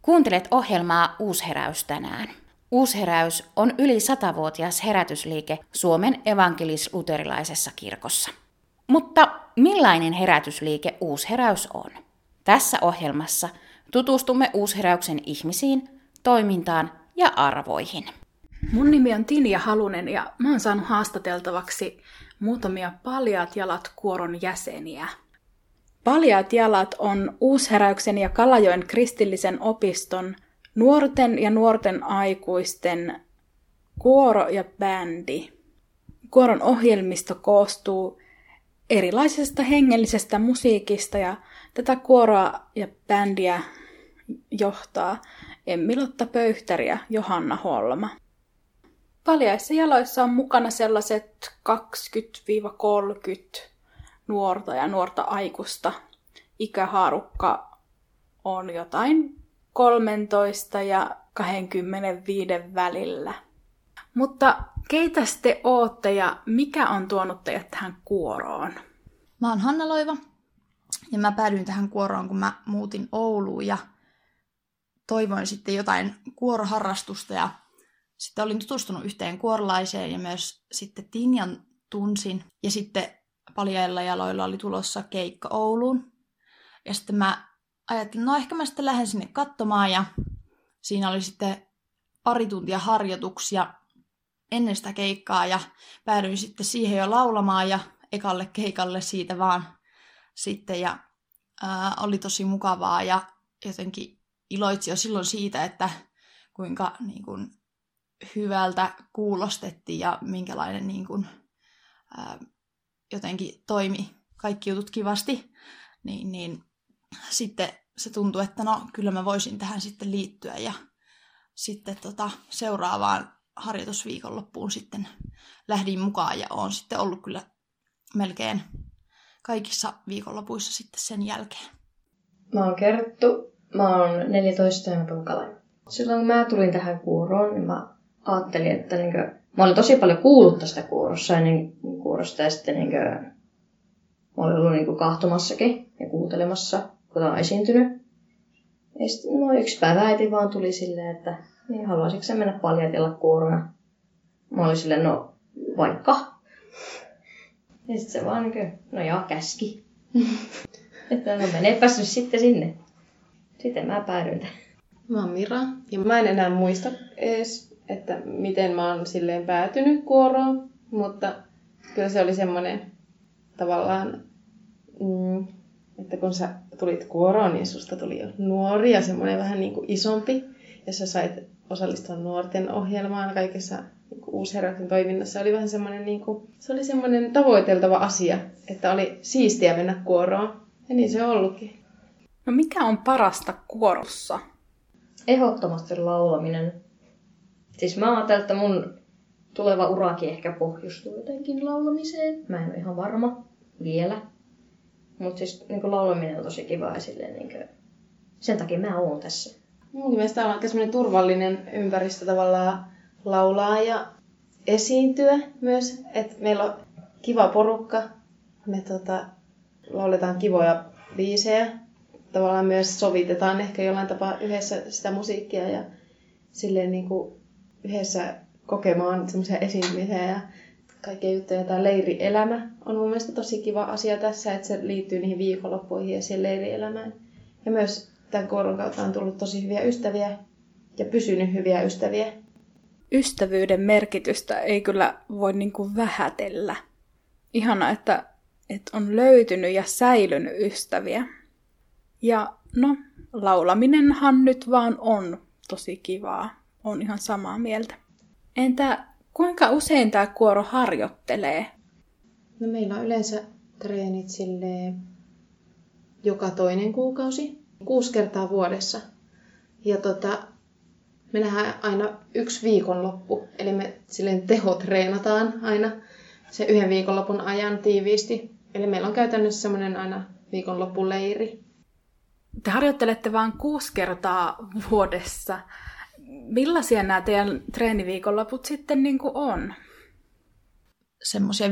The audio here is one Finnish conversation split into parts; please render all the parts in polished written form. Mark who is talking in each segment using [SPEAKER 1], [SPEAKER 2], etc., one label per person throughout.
[SPEAKER 1] Kuuntelet ohjelmaa Uusheräys tänään. Uusheräys on yli 100-vuotias herätysliike Suomen evankelis-luterilaisessa kirkossa. Mutta millainen herätysliike Uusheräys on? Tässä ohjelmassa tutustumme Uusheräyksen ihmisiin, toimintaan ja arvoihin.
[SPEAKER 2] Mun nimi on Tinja Halunen ja mä oon saanut haastateltavaksi muutamia Paljaat jalat -kuoron jäseniä. Paljaat jalat on Uusheräyksen ja Kalajoen kristillisen opiston nuorten ja nuorten aikuisten kuoro ja bändi. Kuoron ohjelmisto koostuu erilaisesta hengellisestä musiikista ja tätä kuoroa ja bändiä johtaa Emmi-Lotta Pöyhtäri ja Johanna Holma. Paljaissa jaloissa on mukana sellaiset 20-30 nuorta ja nuorta aikuista. Ikähaarukka on jotain 13 ja 25 välillä. Mutta keitäs te ootte ja mikä on tuonut teidät tähän kuoroon?
[SPEAKER 3] Mä oon Hanna Loiva ja mä päädyin tähän kuoroon, kun mä muutin Ouluun ja toivoin sitten jotain kuoroharrastusta ja sitten olin tutustunut yhteen kuorolaiseen ja myös sitten Tinjan tunsin. Ja sitten Paljailla jaloilla oli tulossa keikka Ouluun. Ja sitten mä ajattelin, no ehkä mä sitten lähden sinne katsomaan ja siinä oli sitten pari tuntia harjoituksia ennen sitä keikkaa ja päädyin sitten siihen jo laulamaan ja ekalle keikalle siitä vaan sitten ja oli tosi mukavaa ja jotenkin iloitsin jo silloin siitä, että kuinka niin kuin hyvältä kuulostettiin ja minkälainen niin kuin, jotenkin toimi kaikki jutut kivasti, niin sitten se tuntui, että no kyllä mä voisin tähän sitten liittyä ja sitten seuraavaan harjoitusviikonloppuun sitten lähdin mukaan ja oon sitten ollut kyllä melkein kaikissa viikonlopuissa sitten sen jälkeen.
[SPEAKER 4] Mä oon Kerttu, mä oon 14 ja mä tuun Kalajoen. Silloin kun mä tulin tähän kuoroon, niin mä ajattelin, että mä olin tosi paljon kuullut tästä kuorosta ja sitten mä olin ollut kahtomassakin ja kuuntelemassa, kun tää on esiintynyt. Ja sitten yksi päivä äiti vaan tuli silleen, että niin haluaisitko sä mennä Paljaat jalat -kuoroon? Mä olin silleen, no vaikka. Ja sitten se vaan käski. Että no menepäs nyt sitten sinne. Sitten mä päädyin tähän.
[SPEAKER 5] Mä oon Mira ja mä en enää muista edes, että miten mä oon silleen päätynyt kuoroon, mutta kyllä se oli semmoinen tavallaan, että kun sä tulit kuoroon, niin susta tuli jo nuori ja semmoinen vähän niin kuin isompi, ja sä sait osallistua nuorten ohjelmaan kaikessa niin kuin Uusheräyksen toiminnassa. Oli vähän semmoinen, se oli semmoinen tavoiteltava asia, että oli siistiä mennä kuoroon, ja niin se on ollutkin.
[SPEAKER 2] No mikä on parasta kuorossa?
[SPEAKER 4] Ehdottomasti laulaminen. Siis mä ajattelen, että mun tuleva urakin ehkä pohjustuu jotenkin laulamiseen. Mä en ole ihan varma vielä. Mutta siis laulaminen on tosi kiva ja silleen, sen takia mä oon tässä.
[SPEAKER 5] Mun mielestä on aika semmoinen turvallinen ympäristö tavallaan laulaa ja esiintyä myös. Että meillä on kiva porukka. Me lauletaan kivoja biisejä. Tavallaan myös sovitetaan ehkä jollain tapaa yhdessä sitä musiikkia ja silleen yhdessä kokemaan semmoisia esiintymisiä ja kaikkea juttuja. Tämä leirielämä on mun mielestä tosi kiva asia tässä, että se liittyy niihin viikonloppuihin ja siihen leirielämään. Ja myös tämän kuoron kautta on tullut tosi hyviä ystäviä ja pysynyt hyviä ystäviä.
[SPEAKER 2] Ystävyyden merkitystä ei kyllä voi vähätellä. Ihana, että on löytynyt ja säilynyt ystäviä. Ja no, laulaminenhan nyt vaan on tosi kivaa. On ihan samaa mieltä. Entä kuinka usein tämä kuoro harjoittelee?
[SPEAKER 5] No meillä on yleensä treenit silleen joka toinen kuukausi, 6 kertaa vuodessa. Ja me nähdään aina 1 viikonloppu, eli me silleen tehotreenataan aina se 1 viikonlopun ajan tiiviisti. Eli meillä on käytännössä semmoinen aina viikonloppuleiri.
[SPEAKER 2] Te harjoittelette vain 6 kertaa vuodessa. Millaisia nämä teidän treeniviikonloput sitten on?
[SPEAKER 3] Semmoisia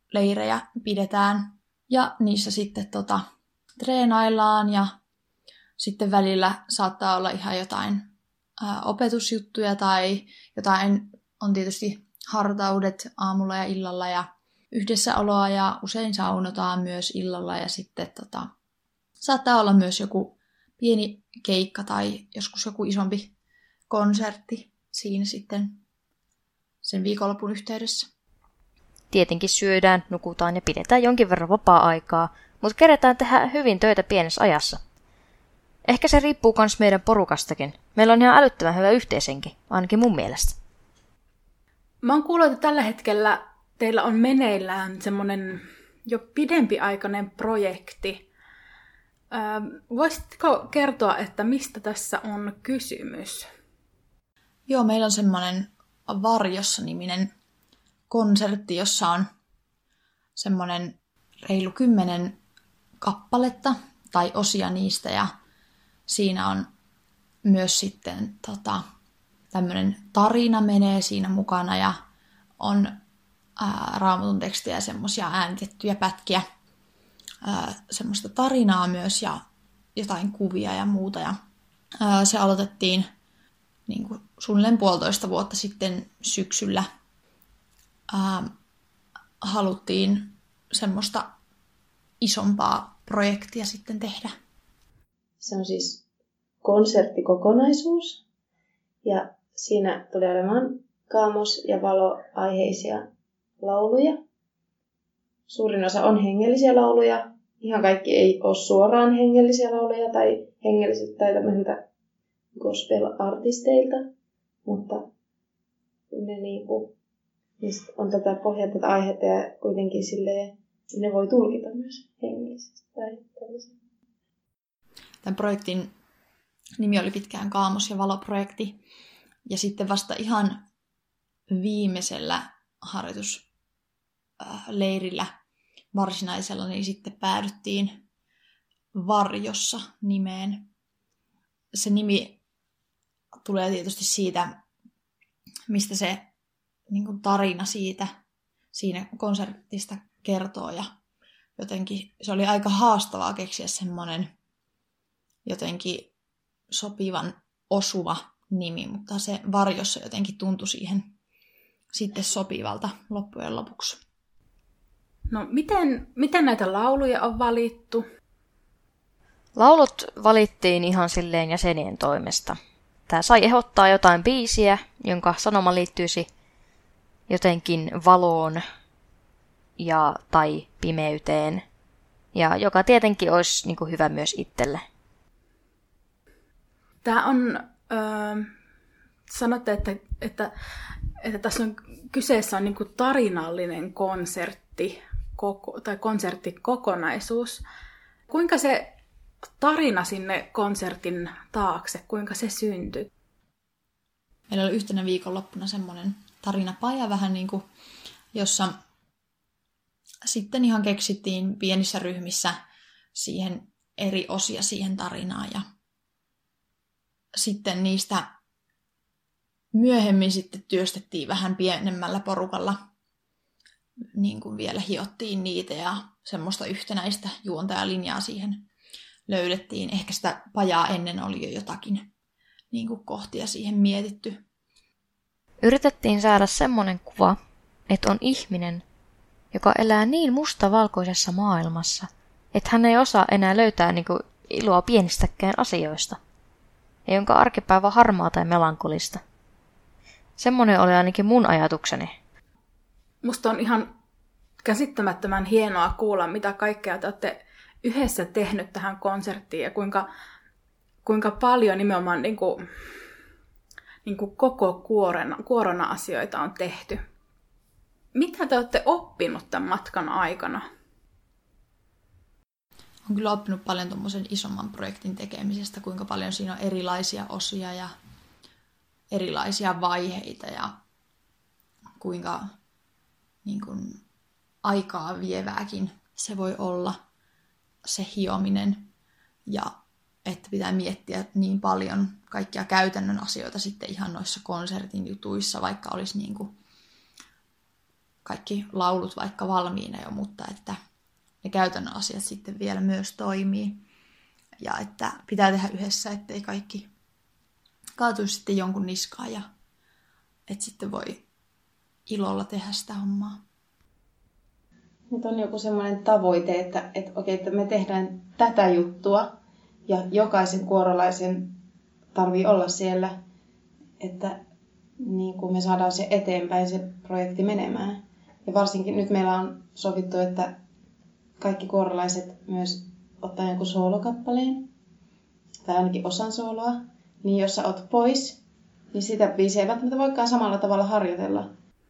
[SPEAKER 3] viikonloppuleirejä pidetään ja niissä sitten treenaillaan ja sitten välillä saattaa olla ihan jotain opetusjuttuja tai jotain, on tietysti hartaudet aamulla ja illalla ja yhdessäoloa ja usein saunotaan myös illalla ja sitten saattaa olla myös joku pieni keikka tai joskus joku isompi konsertti siinä sitten sen viikonlopun yhteydessä.
[SPEAKER 6] Tietenkin syödään, nukutaan ja pidetään jonkin verran vapaa-aikaa, mutta keretään tehdä hyvin töitä pienessä ajassa. Ehkä se riippuu myös meidän porukastakin. Meillä on ihan älyttömän hyvä yhteisenki, ainakin mun mielestä.
[SPEAKER 2] Mä oon kuullut, että tällä hetkellä teillä on meneillään semmoinen jo pidempiaikainen projekti. Voisitko kertoa, että mistä tässä on kysymys?
[SPEAKER 3] Joo, meillä on semmoinen Varjossa-niminen konsertti, jossa on semmoinen reilu 10 kappaletta tai osia niistä ja siinä on myös sitten tämmöinen tarina menee siinä mukana ja on Raamatun tekstiä ja semmoisia äänitettyjä pätkiä, semmoista tarinaa myös ja jotain kuvia ja muuta. Ja se aloitettiin niin kuin suunnilleen 1,5 vuotta sitten syksyllä. Haluttiin semmoista isompaa projektia sitten tehdä.
[SPEAKER 5] Se on siis konserttikokonaisuus ja siinä tulee olemaan kaamos- ja valoaiheisia lauluja. Suurin osa on hengellisiä lauluja. Ihan kaikki ei ole suoraan hengellisiä lauluja tai hengelliset tai tämmöisiltä gospel-artisteilta, mutta ne niistä on tätä pohjaa tätä aihetta ja kuitenkin silleen, ne voi tulkita myös hengellisesti tai tällaisia.
[SPEAKER 3] Tämän projektin nimi oli pitkään Kaamos- ja valoprojekti. Ja sitten vasta ihan viimeisellä harjoitusleirillä varsinaisella, niin sitten päädyttiin Varjossa nimeen. Se nimi tulee tietysti siitä, mistä se niin kuin tarina siinä konsertista kertoo. Ja jotenkin se oli aika haastavaa keksiä semmoinen jotenkin sopivan osuva nimi, mutta se Varjossa jotenkin tuntui siihen sitten sopivalta loppujen lopuksi.
[SPEAKER 2] No miten näitä lauluja on valittu?
[SPEAKER 6] Laulut valittiin ihan silleen jäsenien toimesta. Tää sai ehdottaa jotain biisiä, jonka sanoma liittyisi jotenkin valoon tai pimeyteen, ja joka tietenkin olisi niin kuin hyvä myös itselle.
[SPEAKER 2] Tämä on, sanotte, että tässä on kyseessä on niin kuin tarinallinen konsertti tai konserttikokonaisuus. Kuinka se tarina sinne konsertin taakse, kuinka se syntyi?
[SPEAKER 3] Meillä oli yhtenä viikonloppuna semmoinen tarinapaja vähän niin kuin, jossa sitten ihan keksittiin pienissä ryhmissä siihen eri osia siihen tarinaan ja sitten niistä myöhemmin sitten työstettiin vähän pienemmällä porukalla, niin kuin vielä hiottiin niitä ja semmoista yhtenäistä juontajalinjaa siihen löydettiin. Ehkä sitä pajaa ennen oli jo jotakin niin kuin kohtia siihen mietitty.
[SPEAKER 6] Yritettiin saada semmoinen kuva, että on ihminen, joka elää niin mustavalkoisessa maailmassa, että hän ei osaa enää löytää niin kuin iloa pienistäkään asioista, ja jonka arkipäivä on harmaa tai melankolista. Semmoinen oli ainakin mun ajatukseni.
[SPEAKER 2] Musta on ihan käsittämättömän hienoa kuulla, mitä kaikkea te olette yhdessä tehnyt tähän konserttiin ja kuinka paljon nimenomaan niin kuin koko kuorona asioita on tehty. Mitä te olette oppinut tämän matkan aikana?
[SPEAKER 3] Olen kyllä oppinut paljon tuommoisen isomman projektin tekemisestä, kuinka paljon siinä on erilaisia osia ja erilaisia vaiheita ja kuinka niin kuin, aikaa vievääkin se voi olla se hiominen ja että pitää miettiä niin paljon kaikkia käytännön asioita sitten ihan noissa konsertin jutuissa, vaikka olisi niin kuin kaikki laulut vaikka valmiina jo, mutta että ne käytännön asiat sitten vielä myös toimii. ja että pitää tehdä yhdessä, ettei kaikki kaatuisi sitten jonkun niskaan ja että sitten voi ilolla tehdä sitä hommaa.
[SPEAKER 5] Nyt on joku semmoinen tavoite, että me tehdään tätä juttua ja jokaisen kuorolaisen tarvii olla siellä, että niin kuin me saadaan se eteenpäin, se projekti menemään. Ja varsinkin nyt meillä on sovittu, että kaikki kuorolaiset myös ottaa jonkun soolokappaleen, tai ainakin osan sooloa, niin jos sä oot pois, niin sitä biisiä ei välttämättä voikaan samalla tavalla harjoitella.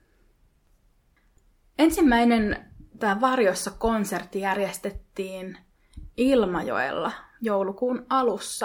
[SPEAKER 2] Ensimmäinen tämä Varjossa konsertti järjestettiin Ilmajoella joulukuun alussa.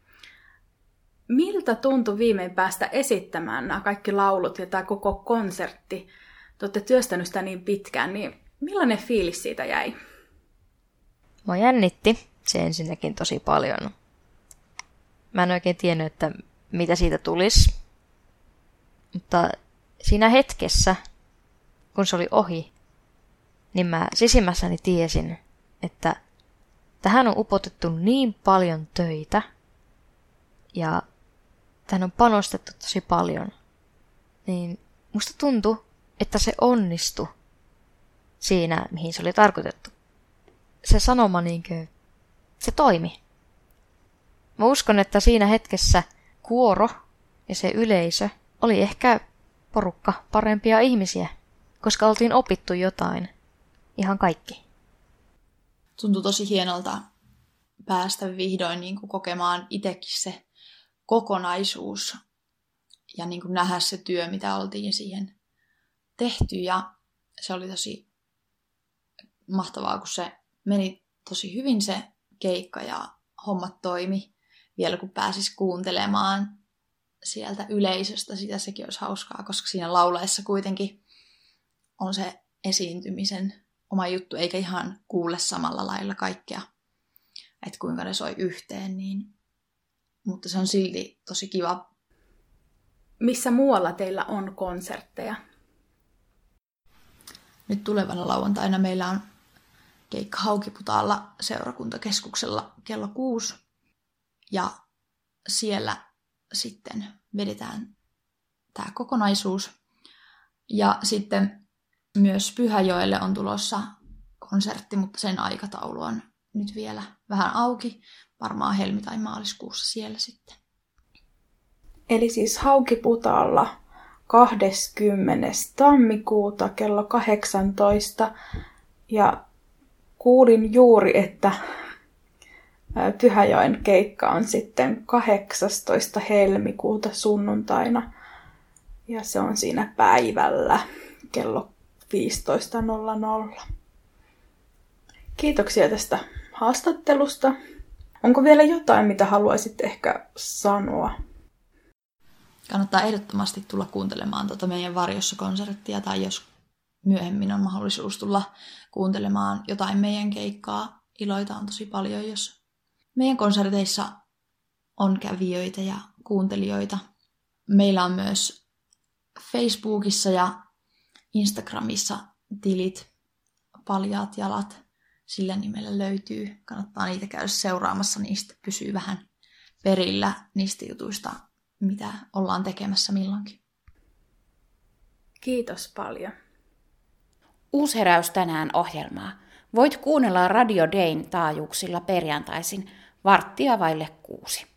[SPEAKER 2] Miltä tuntui viimein päästä esittämään nämä kaikki laulut ja tämä koko konsertti? Te olette työstänyt sitä niin pitkään, niin millainen fiilis siitä jäi?
[SPEAKER 6] Mua jännitti se ensinnäkin tosi paljon. Mä en oikein tiennyt, että mitä siitä tulisi. Mutta siinä hetkessä, kun se oli ohi, niin mä sisimmässäni tiesin, että tähän on upotettu niin paljon töitä ja tähän on panostettu tosi paljon. Niin musta tuntui, että se onnistui siinä, mihin se oli tarkoitettu. Se sanoma se toimi. Mä uskon, että siinä hetkessä kuoro ja se yleisö oli ehkä porukka parempia ihmisiä, koska oltiin opittu jotain. Ihan kaikki.
[SPEAKER 3] Tuntui tosi hienolta päästä vihdoin niin kuin kokemaan itsekin se kokonaisuus ja niin kuin nähdä se työ, mitä oltiin siihen tehty. Ja se oli tosi mahtavaa, kun se meni tosi hyvin se keikka ja hommat toimi. Vielä kun pääsis kuuntelemaan sieltä yleisöstä, sitä sekin olisi hauskaa, koska siinä laulaessa kuitenkin on se esiintymisen oma juttu, eikä ihan kuule samalla lailla kaikkea, että kuinka ne soi yhteen, niin mutta se on silti tosi kiva.
[SPEAKER 2] Missä muualla teillä on konsertteja?
[SPEAKER 3] Nyt tulevana lauantaina meillä on keikka Haukiputaalla seurakuntakeskuksella kello 6. Ja siellä sitten vedetään tämä kokonaisuus. Ja sitten myös Pyhäjoelle on tulossa konsertti, mutta sen aikataulu on nyt vielä vähän auki. Varmaan helmi- tai maaliskuussa siellä sitten.
[SPEAKER 2] Eli siis Haukiputaalla 20. tammikuuta kello 18. Ja kuulin juuri, että Pyhäjoen keikka on sitten 18. helmikuuta sunnuntaina. Ja se on siinä päivällä kello 15.00. Kiitoksia tästä haastattelusta. Onko vielä jotain, mitä haluaisit ehkä sanoa?
[SPEAKER 3] Kannattaa ehdottomasti tulla kuuntelemaan meidän Varjossa konserttia, tai jos myöhemmin on mahdollisuus tulla kuuntelemaan jotain meidän keikkaa. Iloita on tosi paljon, jos meidän konserteissa on kävijöitä ja kuuntelijoita. Meillä on myös Facebookissa ja Instagramissa tilit Paljaat jalat. Sillä nimellä löytyy. Kannattaa niitä käydä seuraamassa, niistä pysyy vähän perillä niistä jutuista, mitä ollaan tekemässä milloinkin.
[SPEAKER 2] Kiitos paljon.
[SPEAKER 1] Uusheräys tänään -ohjelmaa voit kuunnella Radio Dayn taajuuksilla perjantaisin 5:45.